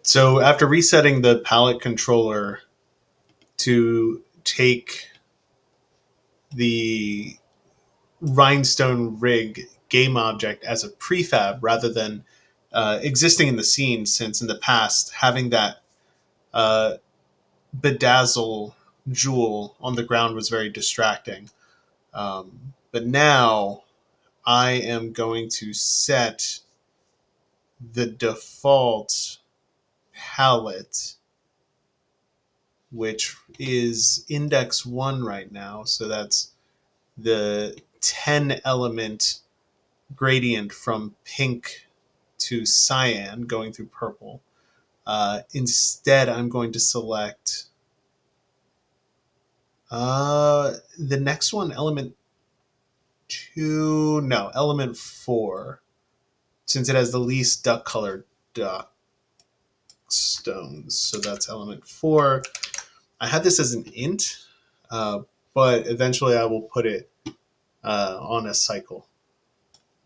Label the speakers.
Speaker 1: So after resetting the palette controller to take the rhinestone rig game object as a prefab rather than existing in the scene, since in the past having that uh, bedazzle jewel on the ground was very distracting. But now I am going to set the default palette, which is index 1 right now. So that's the 10 element gradient from pink to cyan going through purple. Instead, I'm going to select the next one, element 2, no, element 4, since it has the least duck colored duck stones. So that's element 4. I had this as an int, but eventually I will put it on a cycle.